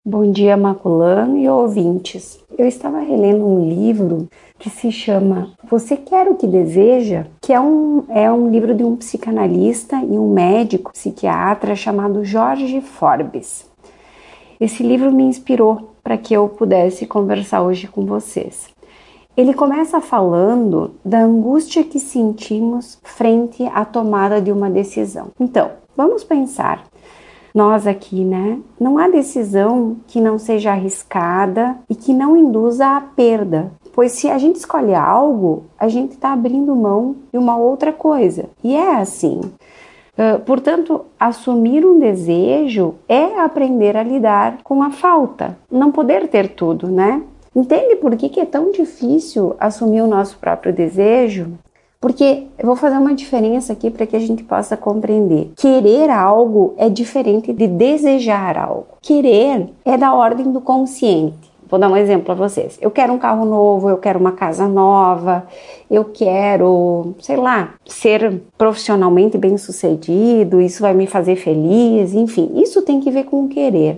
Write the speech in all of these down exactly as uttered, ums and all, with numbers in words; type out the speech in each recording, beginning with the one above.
Bom dia, Maculano e ouvintes. Eu estava relendo um livro que se chama Você Quer o que Deseja? Que é um, é um livro de um psicanalista e um médico psiquiatra chamado Jorge Forbes. Esse livro me inspirou para que eu pudesse conversar hoje com vocês. Ele começa falando da angústia que sentimos frente à tomada de uma decisão. Então, vamos pensar. Nós aqui, né? Não há decisão que não seja arriscada e que não induza à perda. Pois se a gente escolhe algo, a gente está abrindo mão de uma outra coisa. E é assim. Uh, portanto, assumir um desejo é aprender a lidar com a falta. Não poder ter tudo, né? Entende por que que é tão difícil assumir o nosso próprio desejo? Porque eu vou fazer uma diferença aqui para que a gente possa compreender. Querer algo é diferente de desejar algo. Querer é da ordem do consciente. Vou dar um exemplo para vocês. Eu quero um carro novo, eu quero uma casa nova, eu quero, sei lá, ser profissionalmente bem-sucedido, isso vai me fazer feliz, enfim. Isso tem que ver com querer.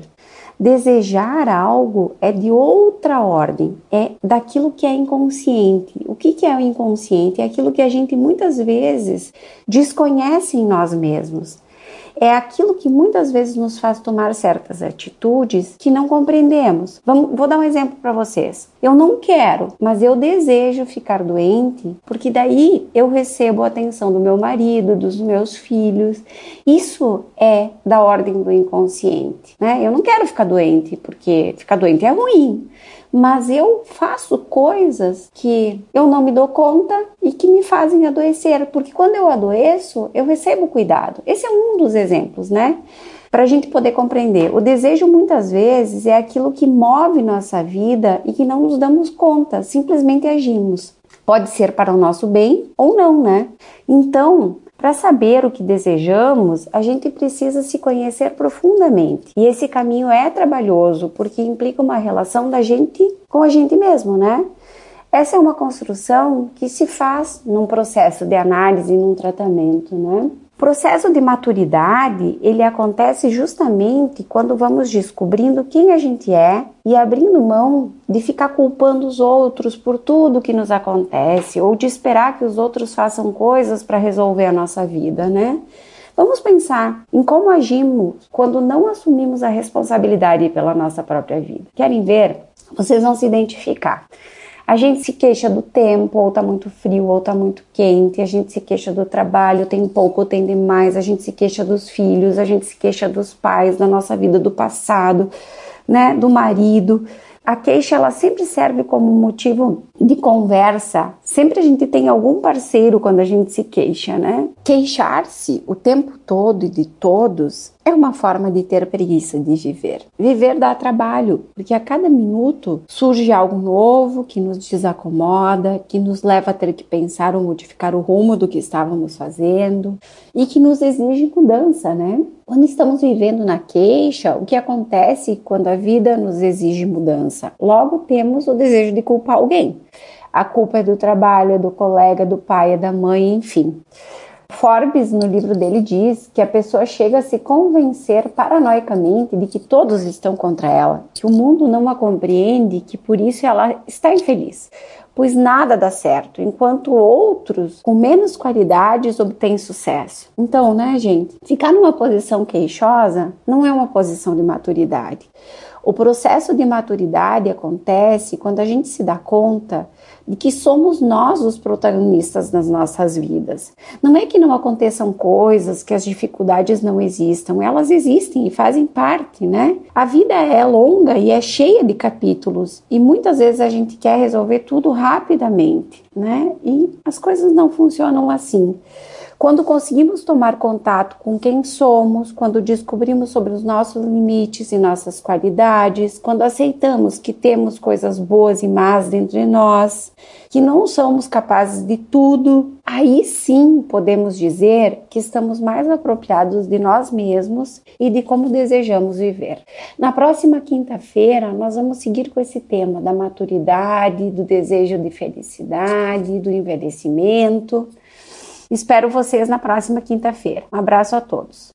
Desejar algo é de outra ordem, é daquilo que é inconsciente. O que que é o inconsciente? É aquilo que a gente muitas vezes desconhece em nós mesmos. É aquilo que muitas vezes nos faz tomar certas atitudes que não compreendemos. Vamos, vou dar um exemplo para vocês. Eu não quero, mas eu desejo ficar doente, porque daí eu recebo a atenção do meu marido, dos meus filhos. Isso é da ordem do inconsciente, né? Eu não quero ficar doente, porque ficar doente é ruim. Mas eu faço coisas que eu não me dou conta e que me fazem adoecer, porque quando eu adoeço, eu recebo cuidado. Esse é um dos exemplos, né? Para a gente poder compreender. O desejo, muitas vezes, é aquilo que move nossa vida e que não nos damos conta, simplesmente agimos. Pode ser para o nosso bem ou não, né? Então, para saber o que desejamos, a gente precisa se conhecer profundamente. E esse caminho é trabalhoso, porque implica uma relação da gente com a gente mesmo, né? Essa é uma construção que se faz num processo de análise, num tratamento, né? O processo de maturidade, ele acontece justamente quando vamos descobrindo quem a gente é e abrindo mão de ficar culpando os outros por tudo que nos acontece ou de esperar que os outros façam coisas para resolver a nossa vida, né? Vamos pensar em como agimos quando não assumimos a responsabilidade pela nossa própria vida. Querem ver? Vocês vão se identificar. A gente se queixa do tempo, ou tá muito frio, ou tá muito quente, a gente se queixa do trabalho, tem pouco ou tem demais, a gente se queixa dos filhos, a gente se queixa dos pais, da nossa vida do passado, né, do marido. A queixa, ela sempre serve como motivo de conversa. Sempre a gente tem algum parceiro quando a gente se queixa, né? Queixar-se o tempo todo e de todos é uma forma de ter preguiça de viver. Viver dá trabalho, porque a cada minuto surge algo novo que nos desacomoda, que nos leva a ter que pensar ou modificar o rumo do que estávamos fazendo e que nos exige mudança, né? Quando estamos vivendo na queixa, o que acontece quando a vida nos exige mudança? Logo temos o desejo de culpar alguém. A culpa é do trabalho, é do colega, do pai, é da mãe, enfim. Forbes, no livro dele, diz que a pessoa chega a se convencer paranoicamente de que todos estão contra ela, que o mundo não a compreende, que por isso ela está infeliz, pois nada dá certo, enquanto outros com menos qualidades obtêm sucesso. Então, né, gente, ficar numa posição queixosa não é uma posição de maturidade. O processo de maturidade acontece quando a gente se dá conta de que somos nós os protagonistas das nossas vidas. Não é que não aconteçam coisas, que as dificuldades não existam, elas existem e fazem parte, né? A vida é longa e é cheia de capítulos e muitas vezes a gente quer resolver tudo rapidamente, né? E as coisas não funcionam assim. Quando conseguimos tomar contato com quem somos, quando descobrimos sobre os nossos limites e nossas qualidades, quando aceitamos que temos coisas boas e más dentro de nós, que não somos capazes de tudo, aí sim podemos dizer que estamos mais apropriados de nós mesmos e de como desejamos viver. Na próxima quinta-feira, nós vamos seguir com esse tema da maturidade, do desejo de felicidade, do envelhecimento. Espero vocês na próxima quinta-feira. Um abraço a todos.